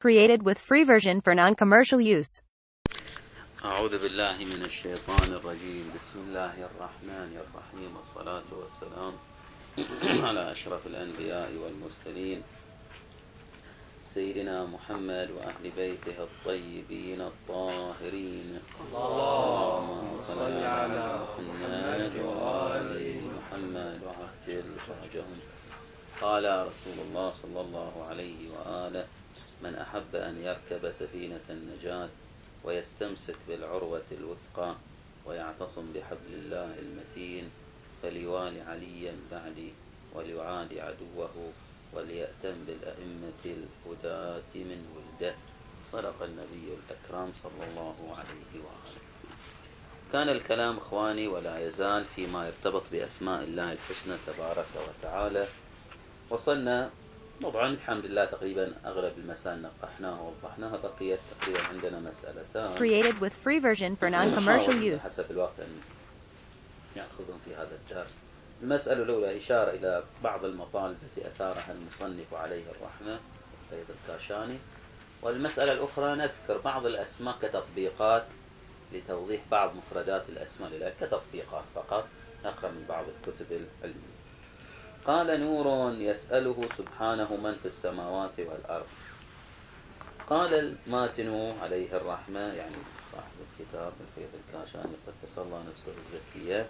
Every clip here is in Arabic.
Created with free version for non-commercial use. أعوذ بالله من الشيطان الرجيم. بسم الله الرحمن الرحيم، والصلاة والسلام على أشرف الأنبياء والمرسلين سيدنا محمد وأهل بيته الطيبين الطاهرين. اللهم صل على محمد وآل محمد وعجل فرجهم. قال رسول الله صلى الله عليه وآله: من أحب أن يركب سفينة النجاة ويستمسك بالعروة الوثقى ويعتصم بحبل الله المتين فليوالي عليا بعدي وليعادي عدوه وليأتم بالأئمة الهداة من ولده. صدق النبي الأكرم صلى الله عليه وآله. كان الكلام إخواني ولا يزال فيما يرتبط بأسماء الله الحسنى تبارك وتعالى. وصلنا طبعا الحمد لله تقريبا أغلب المسائل نقحناها ووضحناها، بقيت تقريبا عندنا مسألتان. Created with free version for non-commercial use. حسب الوقت أن يأخذون في هذا الدرس. المسألة الأولى إشارة إلى بعض المطالب التي أثارها المصنف عليه الرحمة فيض الكاشاني، والمسألة الأخرى نذكر بعض الأسماء كتطبيقات لتوضيح بعض مفردات الأسماء لله كتطبيقات فقط، نقرأ من بعض الكتب العلمية. قال: نور يسأله سبحانه من في السماوات والأرض. قال الماتن عليه الرحمة، يعني صاحب الكتاب الفيض الكاشاني قد تصلى نفسه الزكية: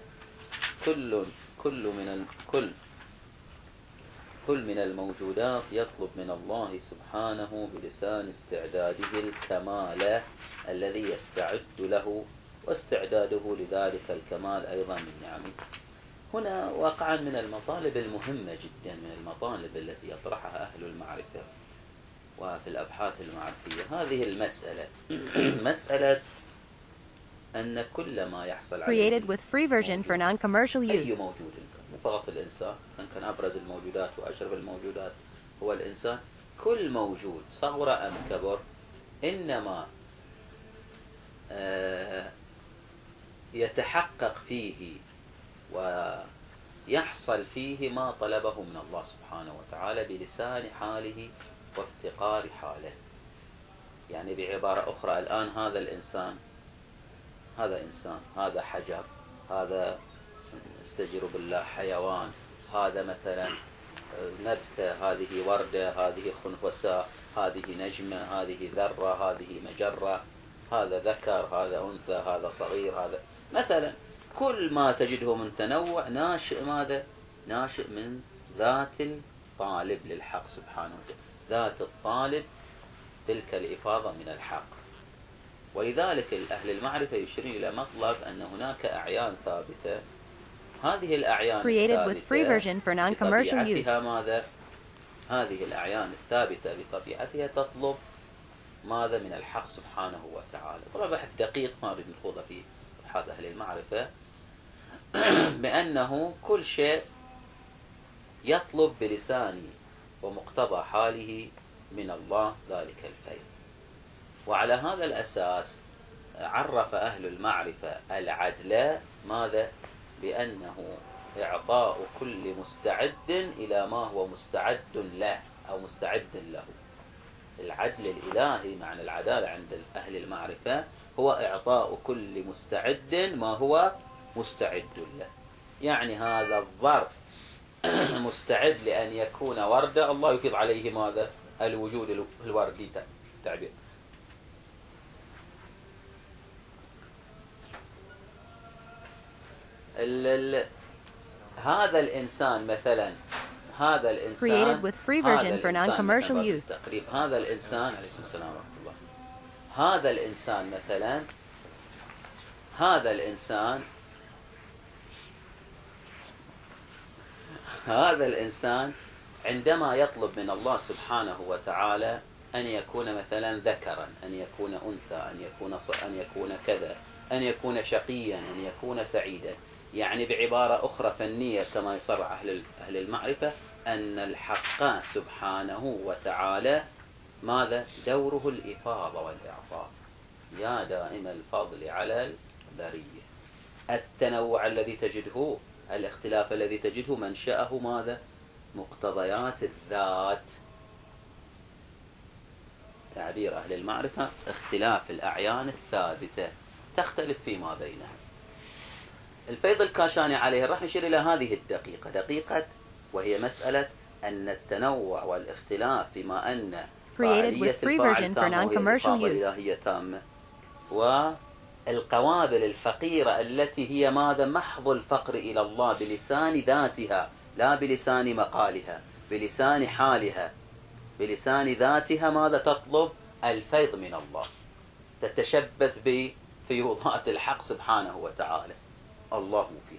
كل من الموجودات يطلب من الله سبحانه بلسان استعداده الكمال الذي يستعد له، واستعداده لذلك الكمال أيضا من نعمه. هنا واقعا من المطالب المهمة جدا، من المطالب التي يطرحها أهل المعرفة وفي الأبحاث المعرفية هذه المسألة مسألة أن كل ما يحصل عليه Created with free version for non-commercial أي use. موجود مو فقط الإنسان، إن كان أبرز الموجودات وأشرف الموجودات هو الإنسان، كل موجود صغر أم كبر إنما يتحقق فيه ويحصل فيه ما طلبه من الله سبحانه وتعالى بلسان حاله وافتقار حاله. يعني بعبارة أخرى، الآن هذا الإنسان، هذا إنسان، هذا حجر، هذا استجير بالله حيوان، هذا مثلا نبتة، هذه وردة، هذه خنفساء، هذه نجمة، هذه ذرة، هذه مجرة، هذا ذكر، هذا أنثى، هذا صغير، هذا مثلا كل ما تجده من تنوع ناشئ ماذا؟ ناشئ من ذات الطالب للحق سبحانه وتعالى، ذات الطالب تلك الإفاضة من الحق. ولذلك أهل المعرفة يشيرون إلى مطلب أن هناك أعيان ثابتة، هذه الأعيان Created with free version for non-commercial use. ماذا؟ هذه الأعيان الثابتة بطبيعتها تطلب ماذا من الحق سبحانه وتعالى. طبعا بحث دقيق ما أريد نخوض فيه أبحاث أهل المعرفة بأنه كل شيء يطلب بلسان ومقتضى حاله من الله ذلك الفيض. وعلى هذا الأساس عرف أهل المعرفة العدل ماذا؟ بأنه إعطاء كل مستعد إلى ما هو مستعد له أو مستعد له. العدل الإلهي معنى العدالة عند أهل المعرفة هو إعطاء كل مستعد ما هو مستعد له. يعني هذا الظرف مستعد لأن يكون وردة، الله يفيض عليه ماذا؟ الوجود الوردي تعبير. هذا الإنسان مثلا، هذا الإنسان Created with free version for non-commercial use. تقريب هذا الإنسان، عليكم السلام ورحمة الله، هذا الإنسان مثلا، هذا الإنسان عندما يطلب من الله سبحانه وتعالى أن يكون مثلا ذكرا، أن يكون أنثى، أن يكون كذا، أن يكون شقيا، أن يكون سعيدا، يعني بعبارة أخرى فنية كما يصرح أهل المعرفة أن الحق سبحانه وتعالى ماذا؟ دوره الإفاضة والإعطاء، يا دائم الفضل على البرية. التنوع الذي تجده، الاختلاف الذي تجده منشأه ماذا؟ مقتضيات الذات. تعبير أهل المعرفة اختلاف الأعيان الثابتة تختلف فيما بينها. الفيض الكاشاني عليه راح يشير إلى هذه الدقيقة، دقيقة وهي مسألة أن التنوع والاختلاف بما أن فاعلية الفاعل تامة وهي الإلهية تامة، والقوابل الفقيرة التي هي ماذا؟ محض الفقر إلى الله بلسان ذاتها، لا بلسان مقالها، بلسان حالها، بلسان ذاتها ماذا تطلب؟ الفيض من الله، تتشبث بفيوضات الحق سبحانه وتعالى، الله مفيض.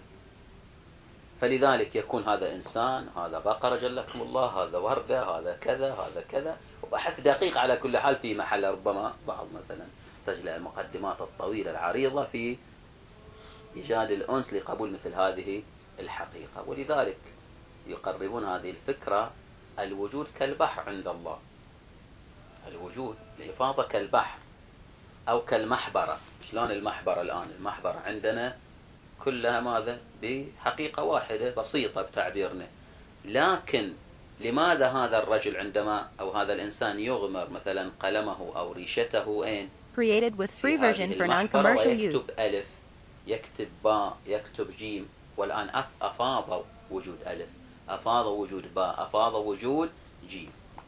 فلذلك يكون هذا إنسان، هذا بقرة جلكم الله، هذا وردة، هذا كذا، هذا كذا، وبحث دقيق على كل حال في محل ربما بعض مثلا تجلى المقدمات الطويلة العريضة في إيجاد الأنس لقبول مثل هذه الحقيقة. ولذلك يقربون هذه الفكرة الوجود كالبحر عند الله، الوجود الإفاضة كالبحر أو كالمحبرة. شلون المحبرة الآن؟ المحبرة عندنا كلها ماذا؟ بحقيقة واحدة بسيطة بتعبيرنا، لكن لماذا هذا الرجل عندما أو هذا الإنسان يغمر مثلا قلمه أو ريشته أين؟ Created with free version for non-commercial use. يكتب ألف، يكتب باء، يكتب جيم، والآن أفاض وجود ألف، أفاض وجود باء، أفاض وجود جيم.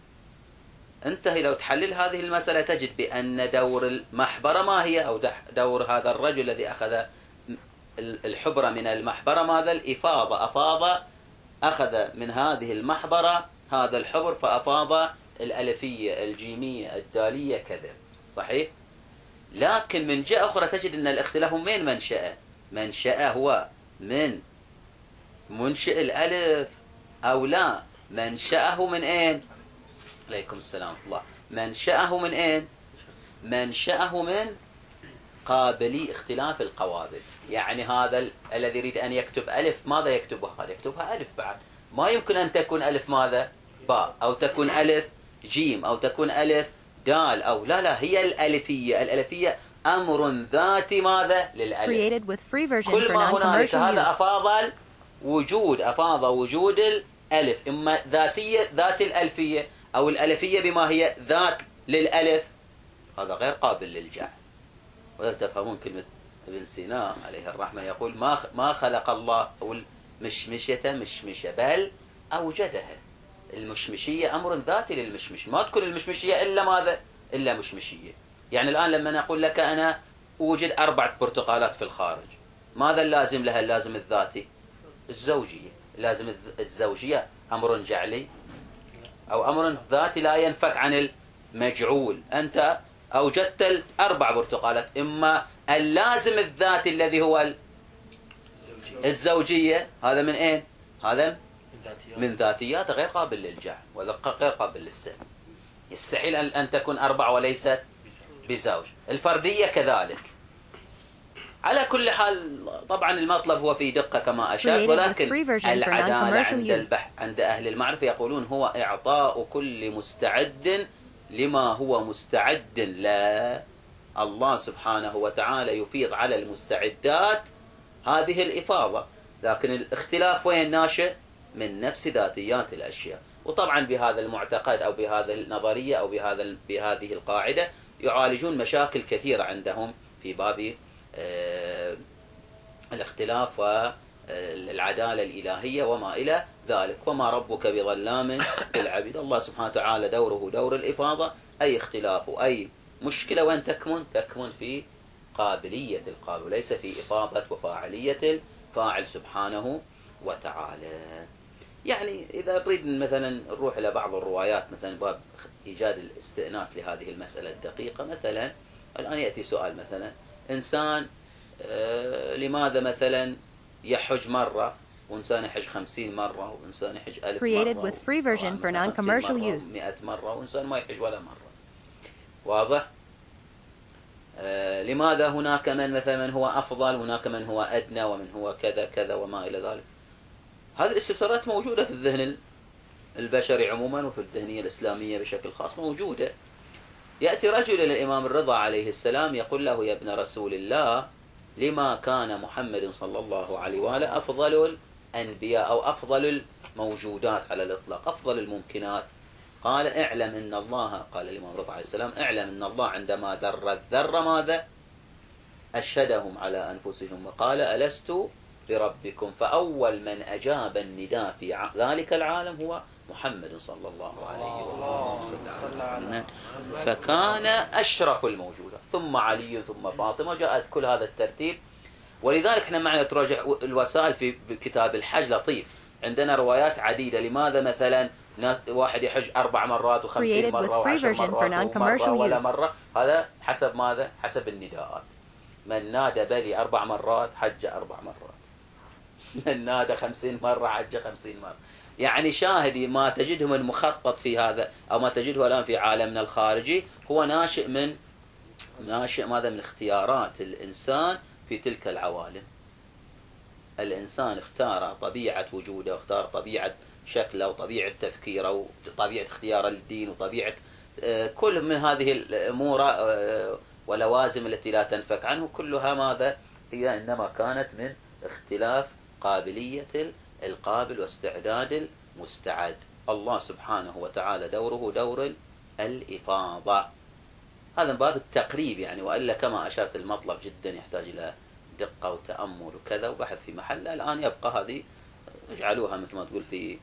انتهي لو تحلل هذه المسألة تجد بأن دور المحبرة ما هي، أو دور هذا الرجل الذي أخذ الحبرة من المحبرة ماذا؟ الإفاضة، أفاض، أخذ من هذه المحبرة هذا الحبر فأفاض الألفية الجيمية الدالية كذا، صحيح؟ لكن من جهة أخرى تجد أن الاختلاف من منشأه، منشأه هو من منشئ الألف أو لا، منشأه من أين؟ عليكم السلام ورحمة الله. منشأه من أين؟ منشأه من قابلي اختلاف القوابل. يعني هذا الذي يريد أن يكتب ألف ماذا يكتبها؟ قد يكتبها ألف بعد، ما يمكن أن تكون ألف ماذا؟ باء، أو تكون ألف جيم، أو تكون ألف دال، أو لا هي الألفية. الألفية أمر ذاتي ماذا؟ للألف. كل ما هنالك هذا أفاض الوجود، أفاض وجود الألف، إما ذاتية ذات الألفية، أو الألفية بما هي ذات للألف، هذا غير قابل للجعل. ولا تفهمون كلمة ابن سينا عليه الرحمة يقول ما خلق الله أو المشمشية مشمشة بل أوجدها. المشمشية أمر ذاتي للمشمش، ما تكون المشمشية إلا ماذا؟ إلا مشمشية. يعني الآن لما نقول لك أنا أوجد 4 برتقالات في الخارج، ماذا اللازم لها؟ اللازم الذاتي الزوجية، لازم الزوجية أمر جعلي أو أمر ذاتي لا ينفك عن المجعول. أنت أوجدت 4 برتقالات، إما اللازم الذاتي الذي هو الزوجية، هذا من أين؟ هذا من ذاتيات غير قابل للجعل وغير قابل للسلب. يستحيل أن تكون 4 وليست بزوج. الفردية كذلك. على كل حال طبعا المطلب هو في دقة كما أشرت، ولكن العدالة عند أهل المعرفة يقولون هو إعطاء كل مستعد لما هو مستعد لا. الله سبحانه وتعالى يفيض على المستعدات هذه الإفاضة، لكن الاختلاف وين ناشئ؟ من نفس ذاتيات الأشياء. وطبعا بهذا المعتقد أو بهذا النظرية أو بهذه القاعدة يعالجون مشاكل كثيرة عندهم في باب الاختلاف والعدالة الإلهية وما إلى ذلك. وما ربك بظلام للعبيد. الله سبحانه وتعالى دوره دور الإفاضة، أي اختلاف أي مشكلة وين تكمن في قابلية القابل، وليس في إفاضة وفاعلية الفاعل سبحانه وتعالى. يعني إذا نريد مثلا نروح إلى بعض الروايات مثلا باب إيجاد الاستئناس لهذه المسألة الدقيقة. مثلا الآن يأتي سؤال، مثلا إنسان لماذا مثلا يحج مرة وإنسان يحج 50 مرة وإنسان يحج 1000 Created مرة with free version for non-commercial use. 100 مرة وإنسان ما يحج ولا مرة. واضح؟ لماذا هناك من هو أفضل وهناك من هو أدنى ومن هو كذا كذا وما إلى ذلك. هذه الاستفسارات موجودة في الذهن البشري عموما وفي الذهنية الإسلامية بشكل خاص موجودة. يأتي رجل إلى الإمام الرضا عليه السلام يقول له: يا ابن رسول الله، لما كان محمد صلى الله عليه وآله أفضل الأنبياء أو أفضل الموجودات على الإطلاق، أفضل الممكنات؟ قال اعلم إن الله، قال الإمام رضا عليه السلام، اعلم إن الله عندما ذر الذر ماذا؟ أشهدهم على أنفسهم وقال ألست بربكم، فأول من أجاب النداء في ذلك العالم هو محمد صلى الله عليه وسلم، فكان أشرف الموجودات، ثم علي ثم فاطمة، جاءت كل هذا الترتيب. ولذلك احنا معنا تراجع الوسائل في كتاب الحج لطيف، عندنا روايات عديدة. لماذا مثلا واحد يحج 4 مرات و50 مرة و10 مرات ومرة ولا مرة؟ هذا حسب ماذا؟ حسب النداءات. من نادى بلي 4 مرات حج 4 مرات، من نادى 50 مرة حج 50 مرة. يعني شاهدي ما تجده من مخطط في هذا، أو ما تجده الآن في عالمنا الخارجي، هو ناشئ ماذا؟ من اختيارات الإنسان في تلك العوالم. الإنسان اختار طبيعة وجوده، واختار طبيعة شكله، وطبيعة تفكيره، وطبيعة اختيار الدين، وطبيعة كل من هذه الأمور ولوازم التي لا تنفك عنه، كلها ماذا؟ هي إنما كانت من اختلاف قابلية القابل واستعداد المستعد. الله سبحانه وتعالى دوره دور الإفاضة، هذا من باب التقريب يعني، وإلا كما أشرت المطلب جدا يحتاج إلى دقة وتأمل وكذا وبحث في محله. الآن يبقى هذه اجعلوها مثل ما تقول في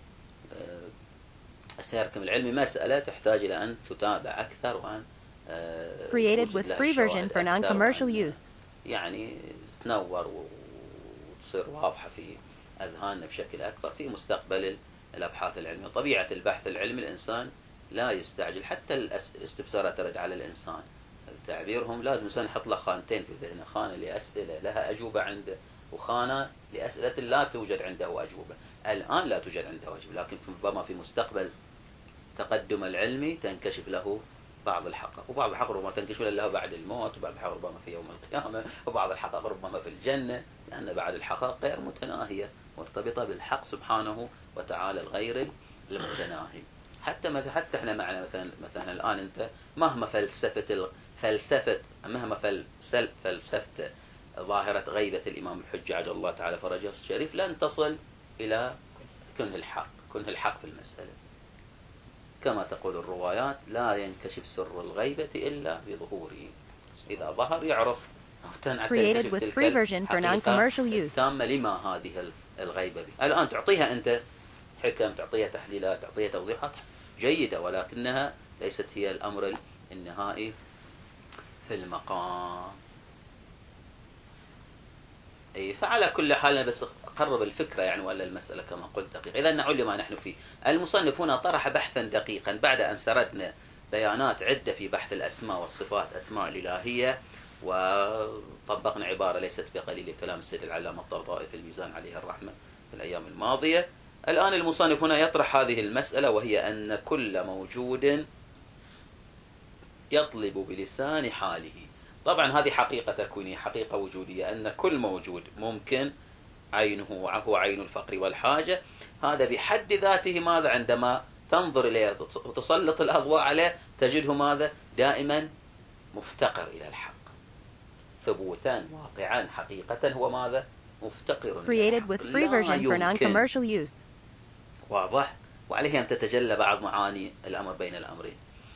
سيركم العلمي مسألة تحتاج إلى أن تتابع أكثر، وأن Created with free version for non-commercial use. يعني تنور وتصير واضحة في أذهاننا بشكل أكبر في مستقبل الأبحاث العلمية. طبيعة البحث العلمي الإنسان لا يستعجل، حتى الاستفسارات ترد على الإنسان تعبيرهم لازم الإنسان يحط له خانتين في ذهنه، خانة لأسئلة لها أجوبة عنده، وخانة لأسئلة لا توجد عنده أجوبة. الآن لا توجد عنده أجوبة، لكن ربما في مستقبل تقدم العلمي تنكشف له بعض الحقائق، وبعض الحقائق ربما تنكشف له بعد الموت، وبعض الحقائق ربما في يوم القيامة، وبعض الحقائق ربما في الجنة، لأن بعد الحقائق غير متناهية مرتبطة بالحق سبحانه وتعالى الغير المتناهي. حتى احنا معنا مثلا الآن أنت مهما مهما فلسفت ظاهرة غيبة الإمام الحجة عجل الله تعالى فرجه الشريف، لن تصل إلى كنه الحق في المسألة. كما تقول الروايات لا ينكشف سر الغيبة إلا بظهوره، إذا ظهر يعرف Created with free version for non-commercial use. تامة لما هذه الغيبة به. الآن تعطيها أنت حكم، تعطيها تحليلات، تعطيها توضيحات جيدة، ولكنها ليست هي الأمر النهائي في المقام. فعلى كل حال بس أقرب الفكرة يعني، ولا المسألة كما قلت دقيقة. إذا نعود لما نحن فيه. المصنف هنا طرح بحثا دقيقا بعد أن سردنا بيانات عدة في بحث الأسماء والصفات، أسماء الإلهية، وطبقنا عبارة ليست بقليل كلام السيد العلامة الطرطائي في الميزان عليه الرحمة في الأيام الماضية. الآن المصنف هنا يطرح هذه المسألة، وهي أن كل موجود يطلب بلسان حاله. طبعا هذه حقيقة تكوينية، حقيقة وجودية، أن كل موجود ممكن عينه هو عين الفقر والحاجة. هذا بحد ذاته ماذا؟ عندما تنظر إليه وتسلط الأضواء عليه تجده ماذا؟ دائما مفتقر إلى الحق، ثبوتا واقعا حقيقة هو ماذا؟ مفتقر. Created with free version for non-commercial use. واضح؟ وعليه أن تتجلى بعض معاني الأمر بين الأمرين.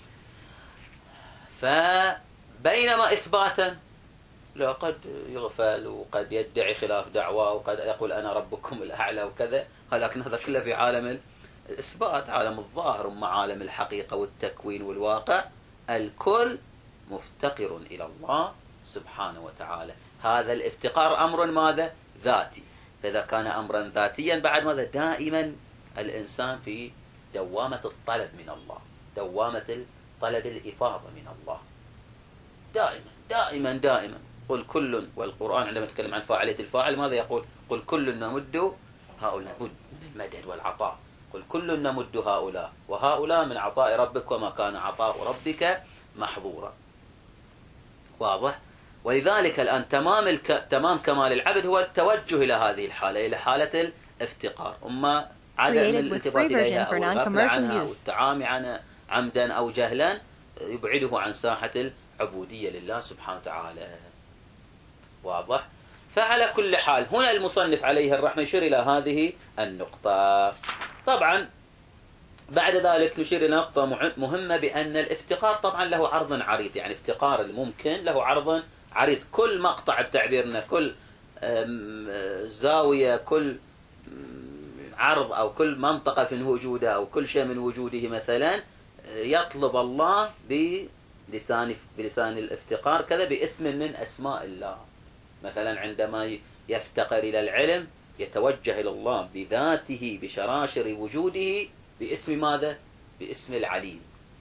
فبينما إثباتا لا قد يغفل، وقد يدعي خلاف دعوة، وقد يقول أنا ربكم الأعلى وكذا، لكن هذا كله في عالم الإثبات، عالم الظاهر، أما عالم الحقيقة والتكوين والواقع الكل مفتقر إلى الله سبحانه وتعالى. هذا الافتقار أمر ماذا؟ ذاتي. فإذا كان أمرا ذاتيا بعد ماذا؟ دائما الإنسان في دوامة الطلب من الله، دوامة طلب الإفاضة من الله، دائما دائما دائما. قل كل، والقرآن عندما يتكلم عن فاعلية الفاعل ماذا يقول؟ قل كل نمد هؤلاء، من المدد والعطاء، قل كل نمد هؤلاء وهؤلاء من عطاء ربك وما كان عطاء ربك محظورا. واضح؟ ولذلك الآن تمام كمال العبد هو التوجه إلى هذه الحالة، إلى حالة الافتقار، أما عدم الالتفات إليها أو الغفلة عنها أو التعامي عنها عمدا أو جهلا يبعده عن ساحة العبودية لله سبحانه وتعالى. واضح؟ فعلى كل حال هنا المصنف عليه الرحمة يشير إلى هذه النقطة. طبعا بعد ذلك نشير إلى نقطة مهمة، بأن الافتقار طبعا له عرض عريض، يعني افتقار الممكن له عرض عريض. كل مقطع بتعبيرنا، كل زاوية، كل عرض أو كل منطقة في وجوده أو كل شيء من وجوده مثلا يطلب الله بلسان الافتقار كذا باسم من أسماء الله. مثلا عندما يفتقر إلى العلم يتوجه إلى الله بذاته بشراشر وجوده باسم ماذا؟ باسم العليم.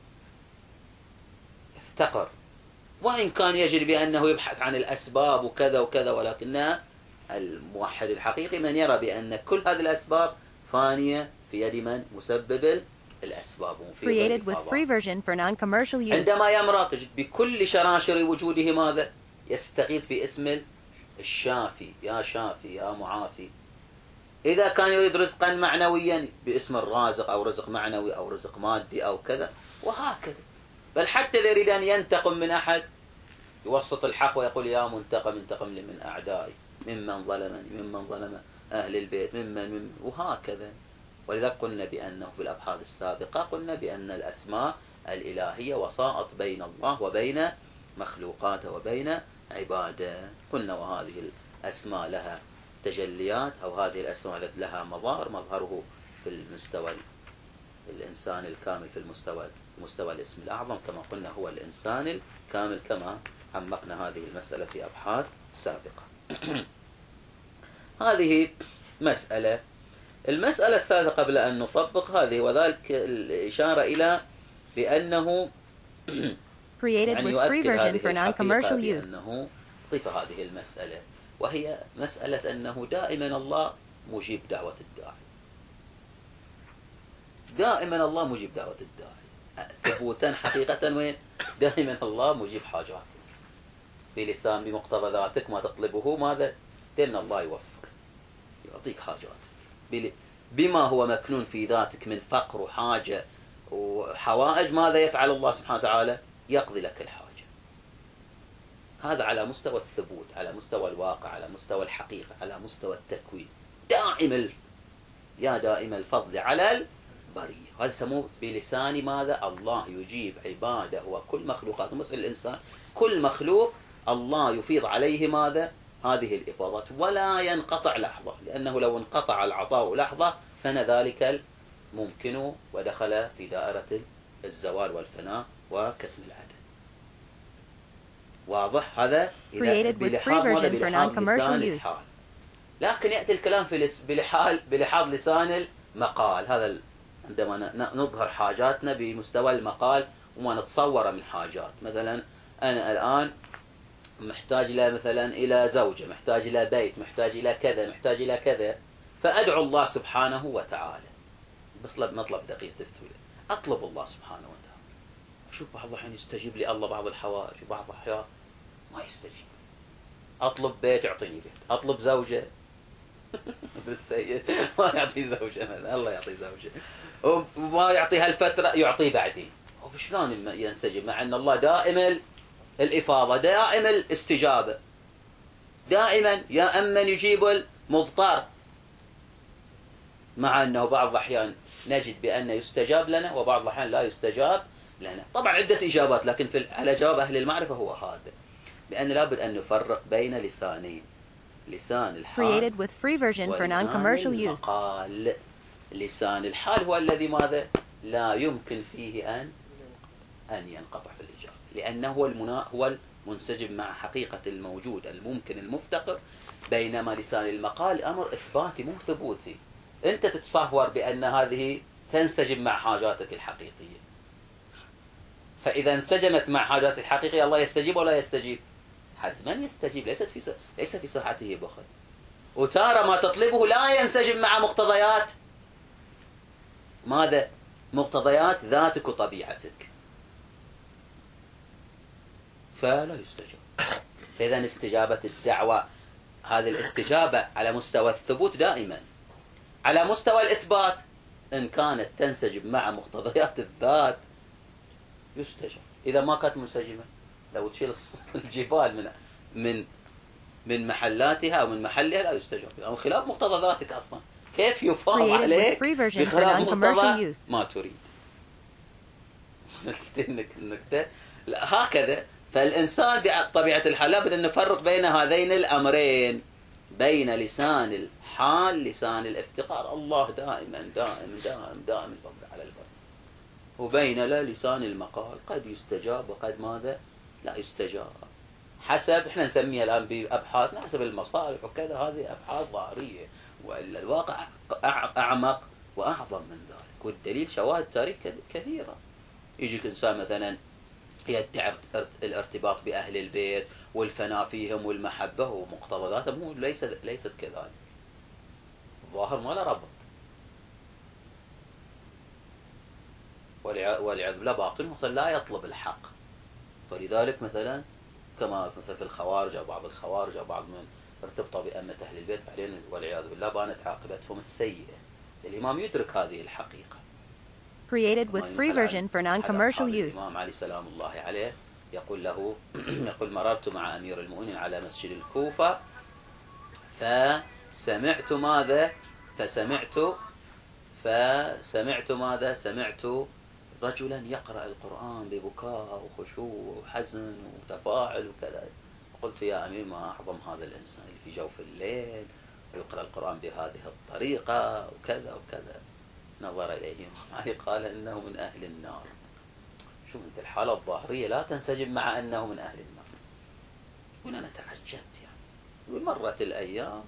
افتقر، وإن كان يجري بأنه يبحث عن الأسباب وكذا وكذا، ولكن الموحد الحقيقي من يرى بأن كل هذه الأسباب فانية في يد من؟ مسبب الأسباب. Created with free version for non-commercial use. عندما يمرض تجد بكل شراشر وجوده ماذا؟ يستغيث باسم الشافي، يا شافي يا معافي. إذا كان يريد رزقا معنويا باسم الرازق، أو رزق معنوي أو رزق مادي أو كذا، وهكذا. بل حتى إذا يريد أن ينتقم من أحد يوسط الحق ويقول يا منتقم انتقم لي من أعدائي، ممن ظلمني، ممن ظلم أهل البيت، ممن وهكذا. ولذا قلنا بأنه في الأبحاث السابقة قلنا بأن الأسماء الإلهية وسائط بين الله وبين مخلوقاته وبين عباده. قلنا وهذه الأسماء لها تجليات، أو هذه الأسماء لها مظاهر. مظهره في المستوى الإنسان الكامل، في مستوى الاسم الأعظم كما قلنا هو الإنسان الكامل، كما عمقنا هذه المسألة في أبحاث سابقة. هذه مسألة. المسألة الثالثة قبل أن نطبق هذه، وذلك الإشارة إلى بأنه Created with free version for non-commercial use. بأنه ضيف هذه المسألة، وهي مسألة أنه دائما الله مجيب دعوة الداعي. دائما الله مجيب دعوة الداعي ثبوتا حقيقة. وين؟ دائما الله مجيب حاجاتك بلسان بمقتضى ذاتك ما تطلبه ماذا؟ دائما الله يوفر، يعطيك حاجاتك بما هو مكنون في ذاتك من فقر وحاجة وحوائج. ماذا يفعل الله سبحانه وتعالى؟ يقضي لك الحاجة. هذا على مستوى الثبوت، على مستوى الواقع، على مستوى الحقيقة، على مستوى التكوين. دائم الفضل على البرية. هذا يسموه بلسان ماذا؟ الله يجيب عباده وكل مخلوقات، مثل الإنسان كل مخلوق الله يفيض عليه ماذا؟ هذه الإفاضات، ولا ينقطع لحظة، لأنه لو انقطع العطاء لحظة فإن ذلك ممكن ودخل في دائرة الزوال والفناء وكتم العدد. واضح هذا؟ Created with free version for non-commercial use. لكن يأتي الكلام في بلحاظ لسان المقال. هذا عندما نظهر حاجاتنا بمستوى المقال وما نتصور من حاجات. مثلا أنا الآن محتاج إلى مثلا إلى زوجة، محتاج إلى بيت، محتاج إلى كذا، محتاج إلى كذا، فأدعو الله سبحانه وتعالى. بس مطلب دقيق تفتوا له، أطلب الله سبحانه وتعالى. شوف بعض الحين يستجيب لي الله بعض الحوائج، وبعض الأحيان ما يستجيب. أطلب بيت يعطيني بيت، أطلب زوجة بالسيد ما يعطي زوجة مثلا، الله يعطي زوجة، وما يعطي هالفترة يعطيه بعدين. وشلون ينسجم مع أن الله دائما الإفاضة، دائما الاستجابة، دائما يا أمن يجيب المضطر، مع أنه بعض الأحيان نجد بأن يستجاب لنا وبعض الأحيان لا يستجاب لنا. طبعا عدة إجابات، لكن على جواب أهل المعرفة هو هذا، بأن لابد أن نفرق بين لسانين، لسان الحال Created with free version for non-commercial use. المقال. لسان الحال هو الذي ماذا؟ لا يمكن فيه أن ينقطع في الإجابة، لأنه هو المنسجم مع حقيقة الموجود الممكن المفتقر. بينما لسان المقال أمر إثباتي مو ثبوتي. أنت تتصور بأن هذه تنسجم مع حاجاتك الحقيقية، فإذا انسجمت مع حاجاتك الحقيقية الله يستجيب ولا يستجيب؟ حتما يستجيب، ليس في صحته بخل. وتارى ما تطلبه لا ينسجم مع مقتضيات ماذا؟ مقتضيات ذاتك وطبيعتك، فلا يستجاب. فإذا استجابة الدعوة، هذه الاستجابة على مستوى الثبوت دائما. على مستوى الإثبات إن كانت تنسجم مع مقتضيات الذات يستجاب. إذا ما كانت منسجمة، لو تشيل الجبال من محلاتها أو من محلها لا يستجاب، لأنه خلاف مقتضى ذاتك أصلا. كيف يفاض عليك بخلاف مقتضى ما تريد؟ النكتة لا هكذا. فالإنسان بطبيعة الحال لابد أن نفرق بين هذين الأمرين، بين لسان الحال لسان الافتقار، الله دائما دائما دائما دائما الفضل على البر، وبين لسان المقال قد يستجاب وقد ماذا لا يستجاب، حسب احنا نسميها الآن بأبحاثنا حسب المصالح وكذا، هذه أبحاث ظاهرية، وإلا الواقع أعمق وأعظم من ذلك. والدليل شواهد تاريخ كثيرة. يجيك إنسان مثلا يدعي الارتباط بأهل البيت والفناء فيهم والمحبة، ومقتضياتهم ليست كذلك، الظاهر ما له ربط، والعياذ بالله باطن مثلا لا يطلب الحق. فلذلك مثلا كما مثلا في الخوارج أو بعض الخوارج أو بعض من ارتبطوا بأمة أهل البيت بعدين والعياذ بالله بانت عاقبتهم السيئة. الإمام يدرك هذه الحقيقة. Created with free version for non-commercial use. الإمام علي سلام الله عليه يقول له يقول مررت مع أمير المؤمنين على مسجد الكوفة فسمعت ماذا؟ فسمعت ماذا؟ سمعت رجلا يقرأ القرآن ببكاء وخشوع وحزن وتفاعل وكذا. قلت يا أمير ما أعظم هذا الإنسان اللي في جوف الليل ويقرأ القرآن بهذه الطريقة وكذا وكذا. نظر إليهم علي قال إنه من أهل النار. شوف أنت الحالة الظاهرية لا تنسجم مع أنه من أهل النار. هنا أنا تعجبت يعني. ومرت الأيام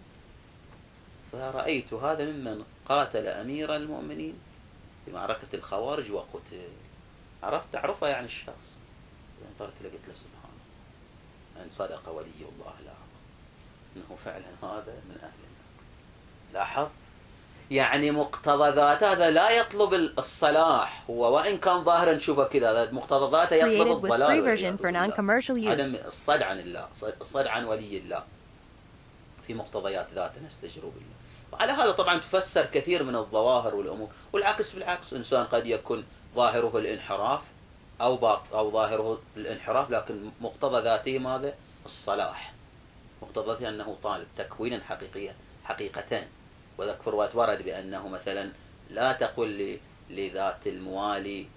فرأيت هذا ممن قاتل أمير المؤمنين في معركة الخوارج وقتل. تعرفه يعني الشخص. انظرت لقيت له سبحانه أن صدق ولي الله الأعظم إنه فعلا هذا من أهل النار. لاحظ يعني مقتضى ذاته هذا لا يطلب الصلاح، هو وإن كان ظاهرا نشوفه كذا، هذا مقتضى ذاته يطلب الضلال، عدم الصد عن الله، الصد عن ولي الله في مقتضيات ذاته نستجر بالله. وعلى هذا طبعا تفسر كثير من الظواهر والأمور، والعكس بالعكس، إنسان قد يكون ظاهره الانحراف أو ظاهره الانحراف لكن مقتضى ذاته ماذا؟ الصلاح، مقتضى ذاته أنه طالب تكوينا حقيقتان. وذلك في الروايات ورد بأنه مثلا لا تقل لذات الموالي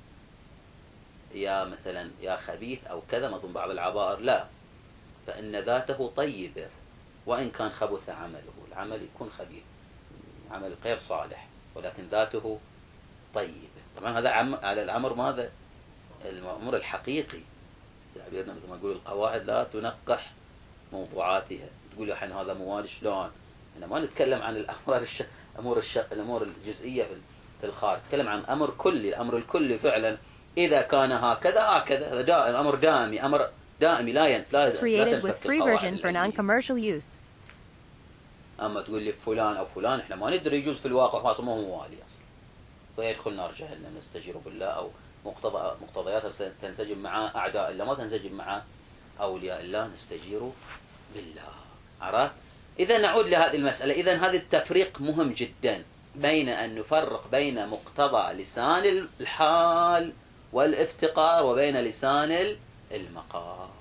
يا مثلا يا خبيث أو كذا، مثل بعض العبائر، لا، فإن ذاته طيبة وإن كان خبث عمله، العمل يكون خبيث، عمل غير صالح، ولكن ذاته طيبة. طبعا هذا على الأمر ماذا؟ الأمر الحقيقي. تعبيرنا مثل ما نقول القواعد لا تنقح موضوعاتها، تقول الحين هذا موالي شلون. أنا ما نتكلم عن الأمور الجزئية في الخارج، نتكلم عن أمر كلي. الأمر الكلي فعلا إذا كان هكذا هذا دائم، أمر دائمي، أمر دائمي لا Created with free version for non-commercial use. أما تقول لي فلان أو فلان إحنا ما ندري يجوز في الواقع خاصة ما هو موالي أصلا، فيدخل نار جهنم نستجير بالله، أو مقتضياتها تنسجم مع أعداء الله ما تنسجم مع أولياء الله نستجير بالله. عرفت؟ إذا نعود لهذه المسألة. إذا هذا التفريق مهم جدا بين أن نفرق بين مقتضى لسان الحال والافتقار وبين لسان المقال.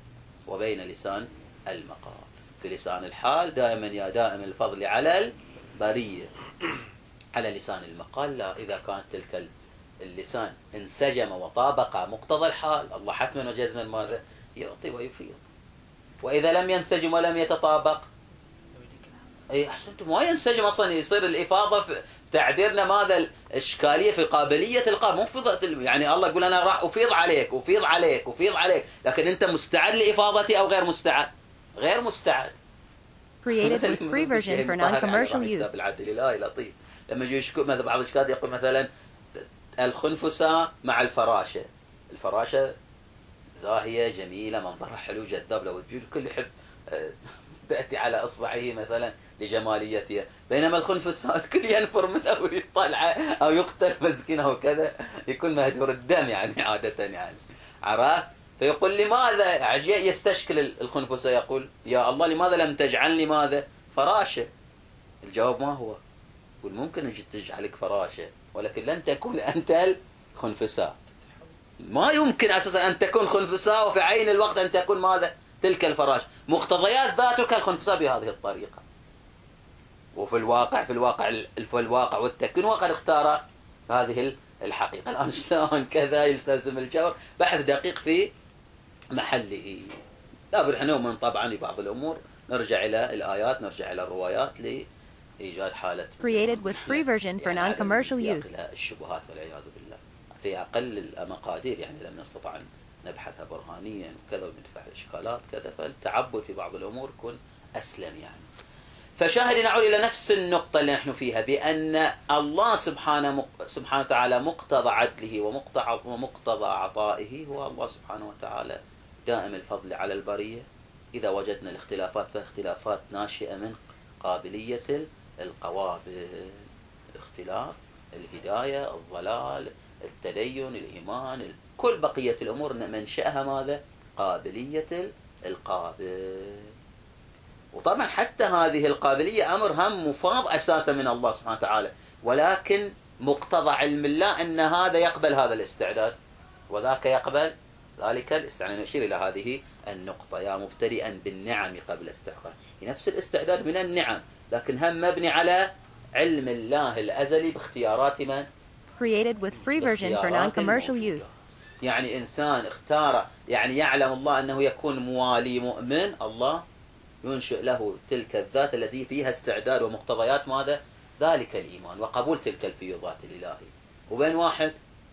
في لسان الحال دائما يا دائم الفضل على البرية. على لسان المقال لا، إذا كانت تلك اللسان انسجم وطابق مقتضى الحال الله حتما وجزما ماذا؟ يعطي ويفيض. وإذا لم ينسجم ولم يتطابق أي أحسنتم ما ينسجم أصلا، يصير الإفاضة في تعبيرنا ماذا؟ الإشكالية في قابلية القلب، مو في يعني الله يقول أنا راح أفيض عليك، لكن أنت مستعد لإفاضتي أو غير مستعد؟ غير مستعد. Created with free version for non-commercial use. بالعدل الإلهي لطيف. لما يجي يشكو مثلا بعض الإشكالات يقول مثلا الخنفسة مع الفراشة زاهية جميلة منظرها حلو جذاب لو تجي الكل يحب تأتي على إصبعه مثلا لجماليتها، بينما الخنفسة الكل ينفر منه ويطلع أو يقتل مسكينه وكذا، يكون مهدور الدم يعني عادة يعني. عرفت؟ فيقول لماذا يستشكل الخنفسة، يقول يا الله لماذا لم تجعلني ماذا؟ فراشة. الجواب ما هو؟ يقول ممكن أن تجعلك فراشة ولكن لن تكون أنت الخنفساء. ما يمكن أساسا أن تكون خنفساء وفي عين الوقت أن تكون ماذا؟ تلك الفراش. مقتضيات ذاتك الخنفساء بهذه الطريقة. وفي الواقع والتكوين وقد اختار هذه الحقيقة. الآن شلون كذا يلتزم الجوهر؟ بحث دقيق في محله. لابد احنا نؤمن طبعا ببعض الأمور، نرجع إلى الآيات، نرجع إلى الروايات لإيجاد حالة Created with free version for non-commercial use. الشبهات والعياذ بالله في أقل المقادير، يعني لم نستطع أن نبحثها برهانيا وكذا وندفع الإشكالات كذا، فالتعبد في بعض الأمور يكون أسلم يعني. فشاهد نعود إلى نفس النقطة اللي نحن فيها، بأن الله سبحانه وتعالى مقتضى عدله ومقتضى عطائه هو الله سبحانه وتعالى دائم الفضل على البرية. إذا وجدنا الاختلافات فاختلافات ناشئة من قابلية القوابل، الاختلاف، الهداية، الضلال، التدين، الإيمان، كل بقية الأمور منشأها ماذا؟ قابلية القابل. وطبعا حتى هذه القابلية أمر هم مفاض أساسا من الله سبحانه وتعالى، ولكن مقتضى علم الله أن هذا يقبل هذا الاستعداد وذاك يقبل ذلك الاستعداد. نشير إلى هذه النقطة: يا مبتدئا بالنعم قبل استحقاق. نفس الاستعداد من النعم، لكن هم مبني على علم الله الأزلي باختيارات من؟ Created with free version for non-commercial use. يعني إنسان اختار، يعني يعلم الله أنه يكون موالي مؤمن، الله ينشئ له تلك الذات التي فيها استعداد ومقتضيات ماذا؟ ذلك الإيمان وقبول تلك الفيوضات الإلهية. وبين واحد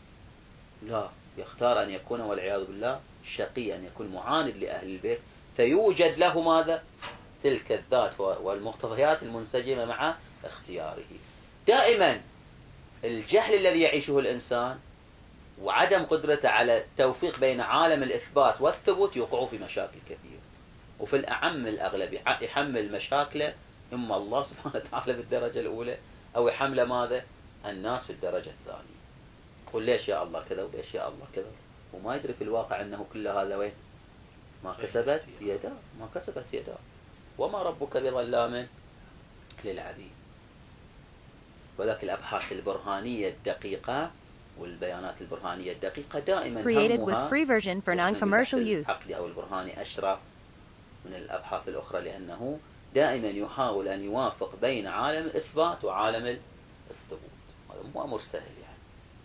لا، يختار أن يكون والعياذ بالله شقي، أن يكون معاند لأهل البيت، فيوجد له ماذا؟ تلك الذات والمقتضيات المنسجمة مع اختياره. دائما الجهل الذي يعيشه الإنسان وعدم قدرته على التوفيق بين عالم الإثبات والثبوت يوقعوا في مشاكل كثيرة، وفي الأعم الأغلب يحمل مشاكله إما الله سبحانه وتعالى بالدرجة الأولى، أو يحمل ماذا؟ الناس في الدرجة الثانية. يقول ليش يا الله كذا وليش يا الله كذا، وما يدري في الواقع أنه كل هذا وين؟ ما كسبت يداه، ما كسبت يداه، وما ربك بظلام للعبيد. وذلك الأبحاث البرهانية الدقيقة والبيانات البرهانية الدقيقة دائما Created with free version for non-commercial use. العقلي أو البرهاني أشرف من الأبحاث الأخرى، لأنه دائما يحاول أن يوافق بين عالم الإثبات وعالم الثبوت. هذا مو أمر سهل، يعني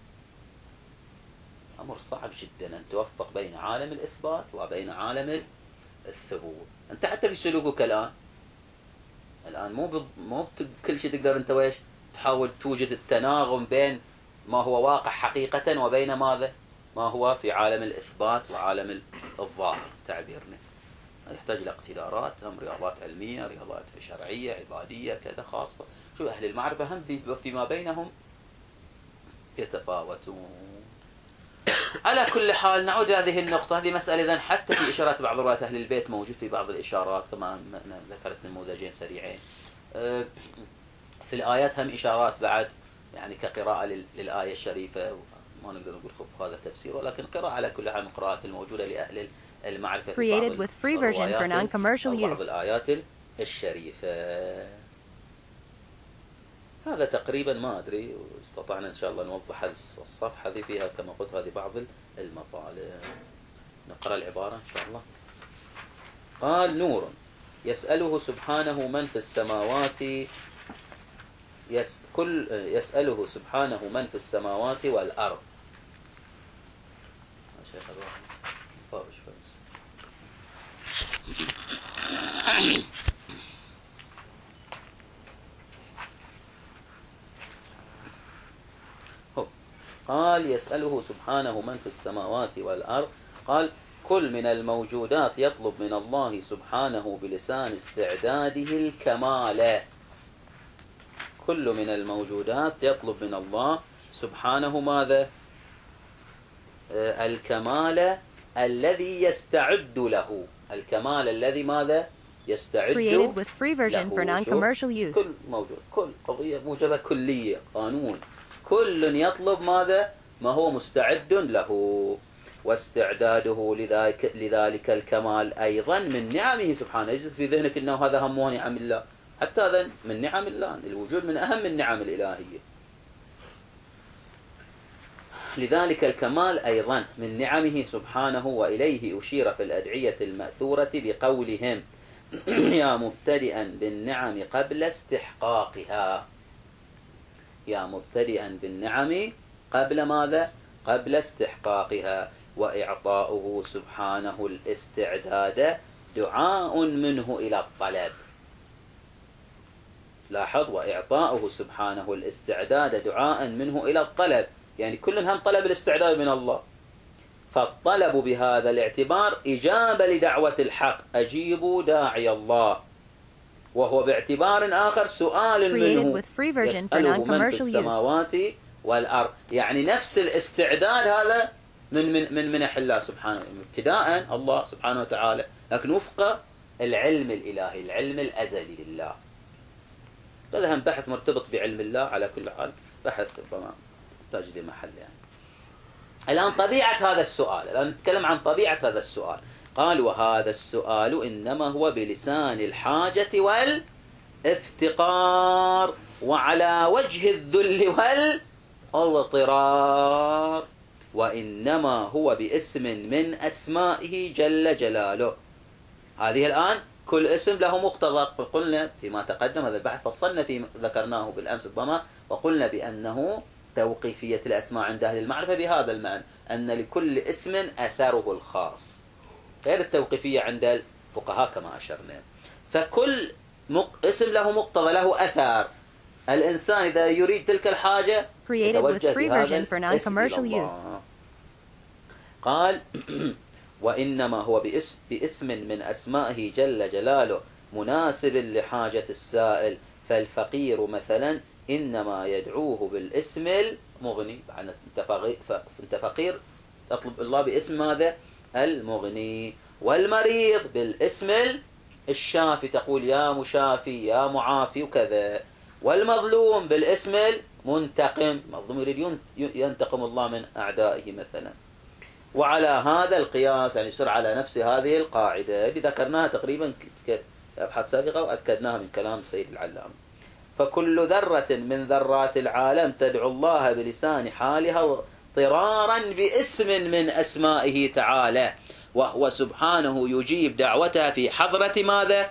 أمر صعب جدا أن توفق بين عالم الإثبات وبين عالم الثبوت. أنت حتى في سلوكك الآن مو كل شيء تقدر أنت ويش تحاول توجد التناغم بين ما هو واقع حقيقة وبين ماذا؟ ما هو في عالم الإثبات وعالم الظاهر تعبيرنا. يحتاج إلى اقتدارات، هم رياضات علمية، رياضات شرعية، عبادية كذا خاصة. شو أهل المعرفة هم فيما بينهم يتفاوتون. على كل حال نعود إلى هذه النقطة. هذه مسألة إذن حتى في إشارات بعض روايات أهل البيت موجود في بعض الإشارات، كما ذكرت نموذجين سريعين. في الآيات هم إشارات بعد، يعني كقراءة للآية الشريفة، ما نقدر نقول خب هذا تفسير، ولكن قراءة على كل حال من قراءات الموجودة لأهل المعرفة. Created with free version for non-commercial use. بعض الآيات الشريفة. هذا تقريبا ما أدري، استطعنا إن شاء الله نوضح الصفحة هذه فيها كما قلت هذه بعض المطالب. نقرأ العبارة إن شاء الله. قال: نور يسأله سبحانه من في السماوات يسأله سبحانه من في السماوات والأرض. قال: يسأله سبحانه من في السماوات والأرض. قال: كل من الموجودات يطلب من الله سبحانه بلسان استعداده الكمال. كل من الموجودات يطلب من الله سبحانه ماذا؟ الكمال الذي يستعد له. الكمال الذي ماذا؟ يستعد Created with free version له. for non-commercial use. كل موجود، كل قضية موجبة كلية، قانون. كل يطلب ماذا؟ ما هو مستعد له. واستعداده لذلك الكمال أيضا من نعمه سبحانه. يجد في ذهنك أنه هذا هم نعم الله، حتى هذا من نعم الله. الوجود من أهم النعم الإلهية. لذلك الكمال أيضا من نعمه سبحانه. وإليه أشير في الأدعية المأثورة بقولهم: يا مبتدئا بالنعم قبل استحقاقها. يا مبتدئا بالنعم قبل ماذا؟ قبل استحقاقها. وإعطاؤه سبحانه الاستعداد دعاء منه إلى الطلب. لاحظ، وإعطاؤه سبحانه الاستعداد دعاء منه إلى الطلب، يعني كل هم طلب الاستعداد من الله. فالطلب بهذا الاعتبار إجابة لدعوة الحق، أجيبوا داعي الله، وهو باعتبار آخر سؤال منه يسأله من في السماوات والأرض. يعني نفس الاستعداد هذا من منح الله سبحانه، ابتداء الله سبحانه وتعالى، لكن وفق العلم الإلهي، العلم الأزلي لله. هذا هم بحث مرتبط بعلم الله على كل حال، بحث ربما يحتاج لمحل. يعني الآن طبيعة هذا السؤال، الآن نتكلم عن طبيعة هذا السؤال. قال: وهذا السؤال إنما هو بلسان الحاجة والافتقار، وعلى وجه الذل والاضطرار، وإنما هو باسم من أسمائه جل جلاله. هذه الآن كل اسم له مقتضى. قلنا فيما تقدم هذا البحث فصلنا فيه، ذكرناه بالأمس ربما، وقلنا بأنه توقيفية الأسماء عند أهل المعرفة بهذا المعنى، أن لكل اسم أثره الخاص، غير التوقيفية عند الفقهاء كما أشرنا. فكل اسم له مقتضى، له أثر. الإنسان إذا يريد تلك الحاجة يتوجه بهذا الاسم إلى الله. قال: وإنما هو باسم من أسمائه جل جلاله مناسب لحاجة السائل. فالفقير مثلا إنما يدعوه بالاسم المغني، أنت فقير تطلب الله باسم ماذا؟ المغني. والمريض بالاسم الشافي، تقول يا مشافي يا معافي وكذا. والمظلوم بالاسم المنتقم، مظلوم يريد ينتقم الله من أعدائه مثلا. وعلى هذا القياس، يعني يصير على نفس هذه القاعدة اللي ذكرناها تقريبا أبحاث سابقة وأكدناها من كلام السيد العلام. فكل ذرة من ذرات العالم تدعو الله بلسان حالها اضطرارا باسم من أسمائه تعالى، وهو سبحانه يجيب دعوتها في حضرة ماذا؟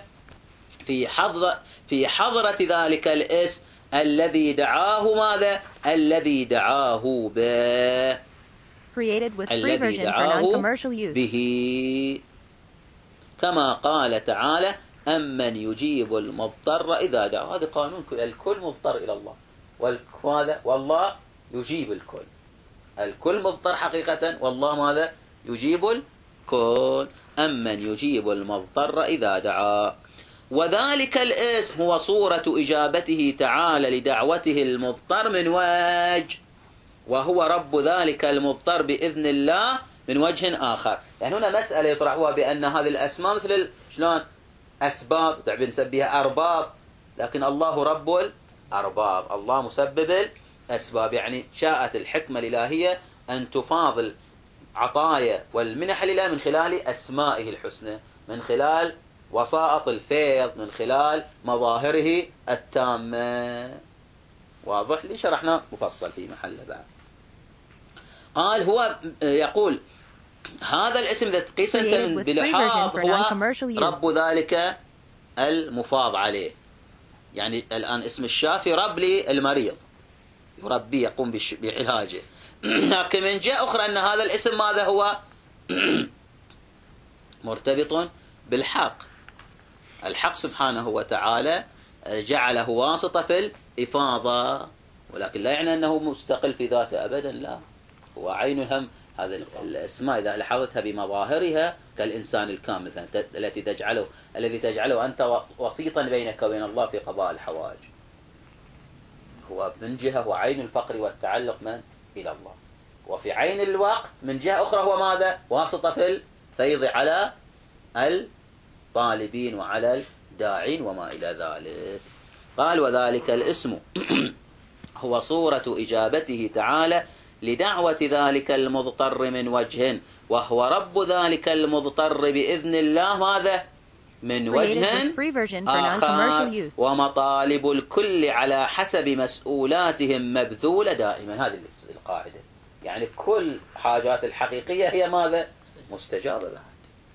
في حضرة ذلك الاسم الذي دعاه ماذا؟ الذي دعاه به، الذي دعاه به، كما قال تعالى: أمن يجيب المضطر إذا دعاه. هذا قانون، الكل مضطر إلى الله، والله يجيب الكل. الكل مضطر حقيقة، والله ماذا؟ يجيب الكل. أمن يجيب المضطر إذا دعاه. وذلك الاسم هو صورة إجابته تعالى لدعوته المضطر من وجه، وهو رب ذلك المضطر بإذن الله من وجه آخر. يعني هنا مسألة يطرحوها بأن هذه الأسماء مثل شلون أسباب بنسبيها أرباب، لكن الله رب الأرباب، الله مسبب الأسباب. يعني شاءت الحكمة الإلهية أن تفاضل عطايا والمنح لله من خلال أسمائه الحسنى، من خلال وسائط الفيض، من خلال مظاهره التامة. واضح لي؟ شرحنا مفصل في محله بعد. قال هو يقول هذا الاسم إذا تقيس أنت بلحاظ هو رب ذلك المفاض عليه. يعني الآن اسم الشافي رب للمريض، يربي يقوم بعلاجه. لكن من جهة أخرى أن هذا الاسم ماذا هو؟ مرتبط بالحق. الحق سبحانه وتعالى جعله واسطة في الإفاضة، ولكن لا يعني أنه مستقل في ذاته أبدا، لا، هو عين هم. هذا الاسماء إذا لاحظتها بمظاهرها كالإنسان الكامل الذي تجعله أنت وسيطا بينك وبين الله في قضاء الحوائج. هو من جهة هو عين الفقر والتعلق من إلى الله، وفي عين الوقت من جهة أخرى هو ماذا؟ واسطة في الفيض على الطالبين وعلى الداعين وما إلى ذلك. قال وذلك الاسم هو صورة إجابته تعالى لدعوة ذلك المضطر من وجه، وهو رب ذلك المضطر بإذن الله ماذا؟ من وجه آخر. ومطالب الكل على حسب مسؤولاتهم مبذولة دائما. هذه القاعدة، يعني كل حاجات الحقيقية هي ماذا؟ مستجابة بعد.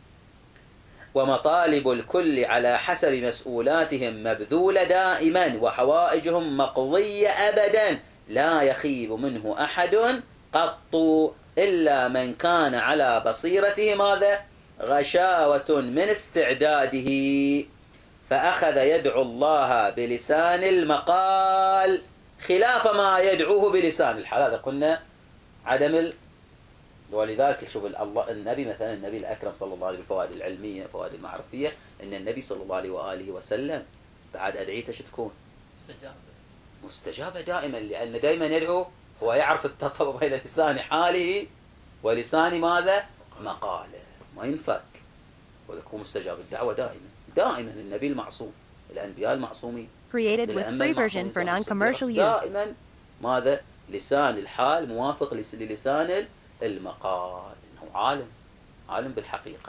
ومطالب الكل على حسب مسؤولاتهم مبذولة دائما، وحوائجهم مقضية أبدا. لا يخيب منه أحد قط إلا من كان على بصيرته ماذا؟ غشاوة من استعداده فأخذ يدعو الله بلسان المقال خلاف ما يدعوه بلسان الحال. هذا قلنا عدم ولذلك شوف الله النبي مثلا، النبي الأكرم صلى الله عليه وسلم الفوائد العلمية الفوائد المعرفية، أن النبي صلى الله عليه وآله وسلم بعد أدعيته شو تكون؟ مستجابة دائما، لأن دائما يدعو هو يعرف التطابق بين لسان حاله ولسان ماذا؟ مقاله، ما ينفك، ويكون مستجاب الدعوة دائما النبي المعصوم، الأنبياء المعصومين Created with free version for non-commercial use. دائما ماذا؟ لسان الحال موافق للسان المقال، إنه عالم بالحقيقة.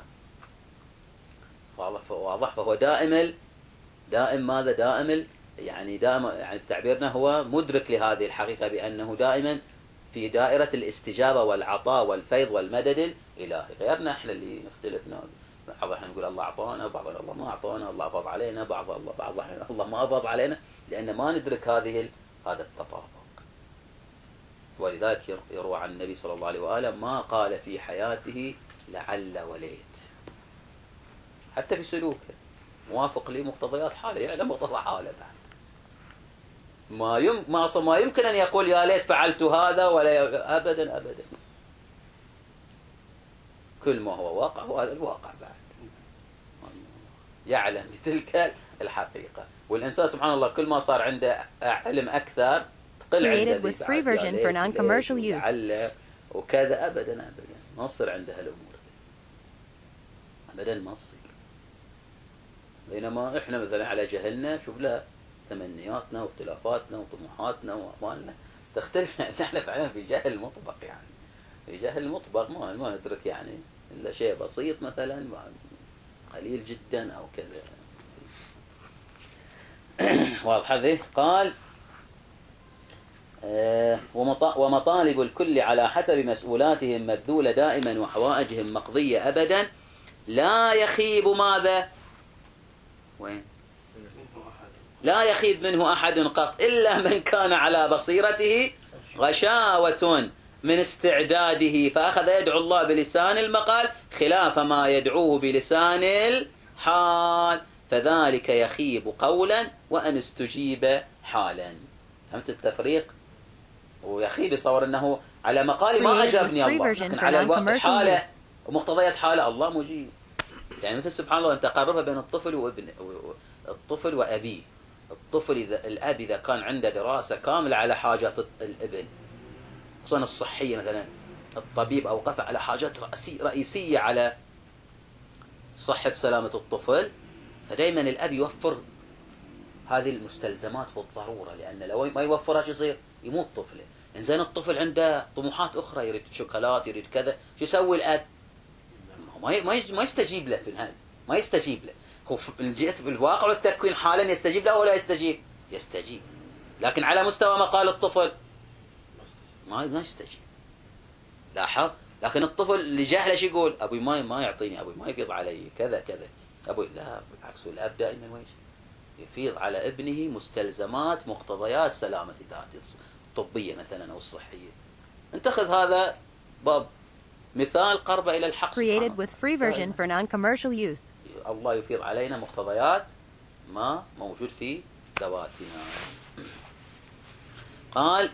واضح. فهو دائم ماذا؟ دائم يعني تعبيرنا هو مدرك لهذه الحقيقة بأنه دائما في دائرة الاستجابة والعطاء والفيض والمدد الإلهي. غيرنا احنا اللي نختلفنا، بعض احنا نقول الله أعطانا، بعض الله ما أعطانا، الله أفض علينا، بعض الله ما أفض علينا، لأن ما ندرك هذا التطابق. ولذلك يروى عن النبي صلى الله عليه وآله ما قال في حياته لعل وليت، حتى في سلوكه موافق لمقتضيات حاله، يعلم مقتضى حاله بعد. ما يمكن أن يقول يا ليت فعلت هذا، ولا أبدا. كل ما هو واقع هو هذا الواقع بعد، يعلم بتلك الحقيقة. والإنسان سبحان الله كل ما صار عنده علم أكثر تقل عنده Created with free version for non-commercial use. وكذا أبدا ما تصير عنده هالأمور أبدا، ما تصير. بينما إحنا مثلا على جهلنا شوف لا تمنياتنا واختلافاتنا وطموحاتنا وأموالنا تختلف. نحن فعلا في جهل مطبق، يعني في جهل مطبق ما ندرك يعني إلا شيء بسيط مثلا قليل جدا أو كذا. واضح هذه؟ قال ومطالب الكل على حسب مسؤولاتهم مبذولة دائما وحوائجهم مقضية أبدا لا يخيب ماذا؟ وين؟ لا يخيب منه أحد قط إلا من كان على بصيرته غشاوة من استعداده فأخذ يدعو الله بلسان المقال خلاف ما يدعوه بلسان الحال فذلك يخيب قولا وأن استجيب حالا. فهمت التفريق؟ ويخيب يصور أنه على مقالي ما أجابني الله، لكن على الوقت حالة ومقتضيات حالة الله مجيب. يعني مثل سبحان الله أن تقربها بين الطفل وأبيه. الطفل الأب إذا كان عنده دراسة كاملة على حاجات الابن خصوصا الصحية، مثلا الطبيب أوقف على حاجات رئيسية على صحة سلامة الطفل، فدائما الأب يوفر هذه المستلزمات بالضرورة، لأن لو ما يوفرها شو يصير؟ يموت طفله. إنزين الطفل عنده طموحات أخرى، يريد شوكولات، يريد كذا، شو يسوي الأب؟ ما يستجيب له في النهاية، ما يستجيب له. هو في الواقع والتكوين حالا يستجيب له أو لا يستجيب؟ يستجيب. لكن على مستوى مقال الطفل ما يستجيب. لاحظ. لكن الطفل لجهله شو يقول؟ أبوي ما يعطيني، أبوي ما يفيض علي كذا كذا، أبوي لا بالعكس. الأب دائما ويش يفيض على ابنه مستلزمات مقتضيات سلامة ذاته الطبية مثلا أو الصحية. انتخذ هذا باب مثال قرب إلى الحق. Created with free version for non-commercial use. الله يفيض علينا مقتضيات ما موجود في ذواتنا. قال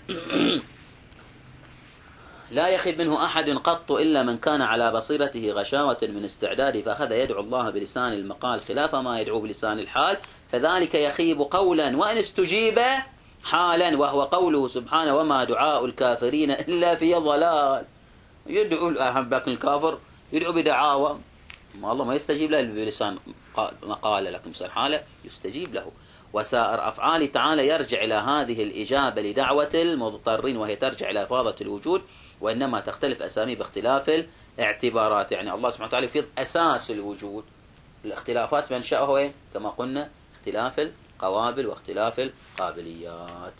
لا يخيب منه أحد قط إلا من كان على بصيرته غشاوة من استعداده فأخذ يدعو الله بلسان المقال خلاف ما يدعو بلسان الحال فذلك يخيب قولا وإن استجيب حالا، وهو قوله سبحانه وما دعاء الكافرين إلا في ضلال. يدعو الكافر يدعو بدعاوى ما الله ما يستجيب له بلسان مقال، لكن بلسان حاله يستجيب له. وسائر أفعال تعالى يرجع إلى هذه الإجابة لدعوة المضطرين، وهي ترجع إلى إفاضة الوجود، وإنما تختلف أسامي باختلاف الاعتبارات. يعني الله سبحانه وتعالى يفيض أساس الوجود، الاختلافات منشأها وين؟ كما قلنا اختلاف القوابل واختلاف القابليات.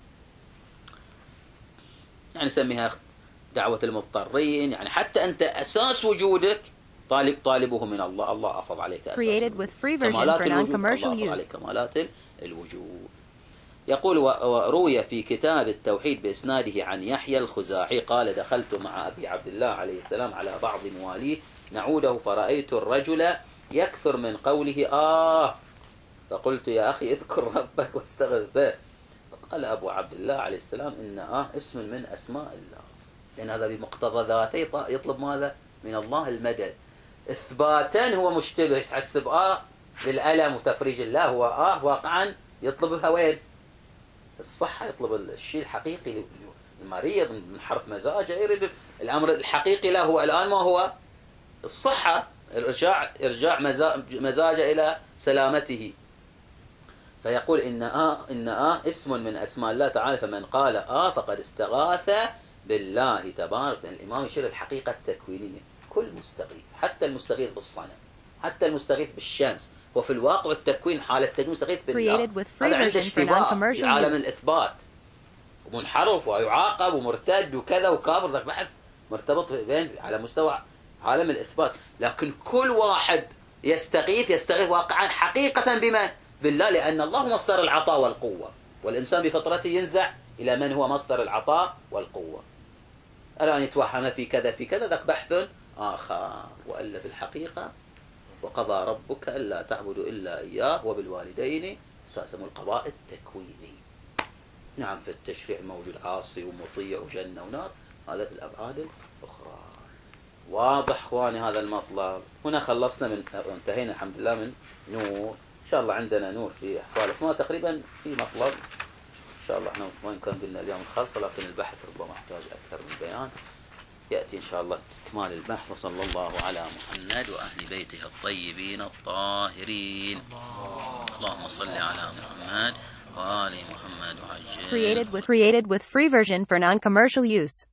يعني نسميها دعوة المضطرين، يعني حتى أنت أساس وجودك طالبه من الله، الله أفض عليك أساس Created with free version for non-commercial use. كمالات الوجود. يقول وروي في كتاب التوحيد بإسناده عن يحيى الخزاعي قال دخلت مع أبي عبد الله عليه السلام على بعض مواليه نعوده فرأيت الرجل يكثر من قوله فقلت يا أخي اذكر ربك واستغفر. فقال أبو عبد الله عليه السلام إن اسم من أسماء الله، لأن هذا بمقتضى ذاته يطلب ماذا؟ من الله المدد. إثباتا هو مشتبه يحسب للألم وتفريج الله، هو واقعا يطلبها وين؟ الصحة، يطلب الشيء الحقيقي. المريض من حرف مزاجه يريد الأمر الحقيقي له هو الآن ما هو؟ الصحة، إرجاع مزاجه إلى سلامته. فيقول إن اسم من أسماء الله تعالى، فمن قال فقد استغاث بالله تبارك. الإمام يشير الحقيقة التكوينية، كل مستغيث، حتى المستغيث بالصنم، حتى المستغيث بالشمس، وفي الواقع التكوين حالة التكوين مستغيث بالله. هذا عنده اشتباه في عالم الإثبات، ومنحرف ويعاقب ومرتد وكذا وكافر. ذاك بحث مرتبط بين على مستوى عالم الإثبات. لكن كل واحد يستغيث واقعا حقيقة بمن؟ بالله، لأن الله مصدر العطاء والقوة، والإنسان بفطرته ينزع إلى من هو مصدر العطاء والقوة. الآن يتوهم في كذا ذاك بحث آخر. وألا في الحقيقة وقضى ربك ألا تعبدوا إلا إياه وبالوالدين أساسا القضاء التكويني. نعم، في التشريع موجود عاصي ومطيع وجنة ونار، هذا في الأبعاد الأخرى. واضح اخواني هذا المطلب. هنا خلصنا انتهينا الحمد لله من نور. ان شاء الله عندنا نور في احصاء الاسماء تقريبا في مطلب ان شاء الله. احنا وين كان قلنا اليوم الخلص، لكن البحث ربما يحتاج اكثر من بيان. ياتي ان شاء الله استكمال البحث. وصلى الله على محمد واهل بيته الطيبين الطاهرين. اللهم صل على محمد وآل محمد وعجل. Created with free version for non-commercial use.